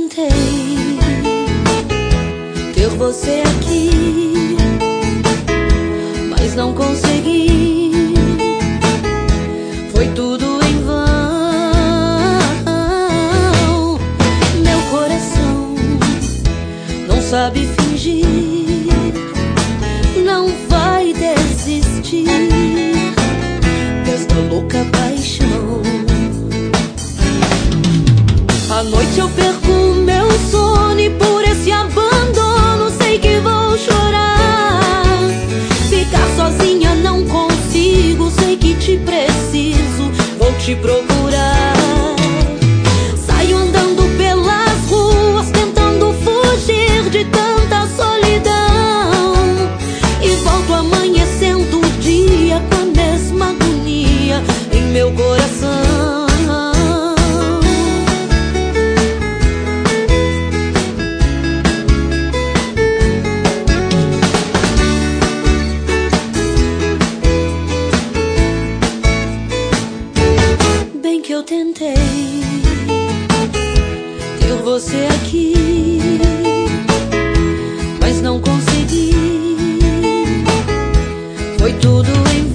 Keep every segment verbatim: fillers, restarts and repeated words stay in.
tentei ter você aqui, mas não consegui. Foi tudo em vão. Meu coração não sabe fingir, não vai desistir desta louca paixão. À noite eu perco meu sono e por esse abandono sei que vou chorar. Ficar sozinha não consigo, sei que te preciso, vou te procurar. Saio andando pelas ruas tentando fugir de tanta solidão e volto amanhecendo o dia com a mesma agonia em meu coração. Que eu tentei ter você aqui, mas não consegui. Foi tudo em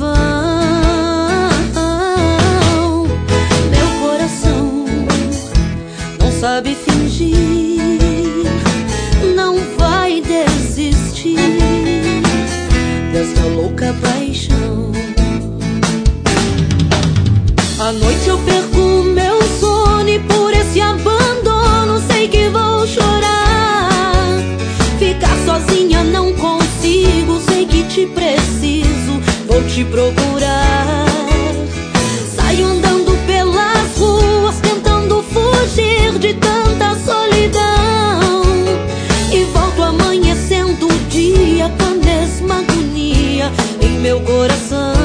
vão. Meu coração não sabe fingir, não vai desistir desta louca paixão. À noite eu perco meu sono e por esse abandono sei que vou chorar. Ficar sozinha não consigo, sei que te preciso, vou te procurar. Saio andando pelas ruas tentando fugir de tanta solidão e volto amanhecendo o dia com a mesma agonia em meu coração.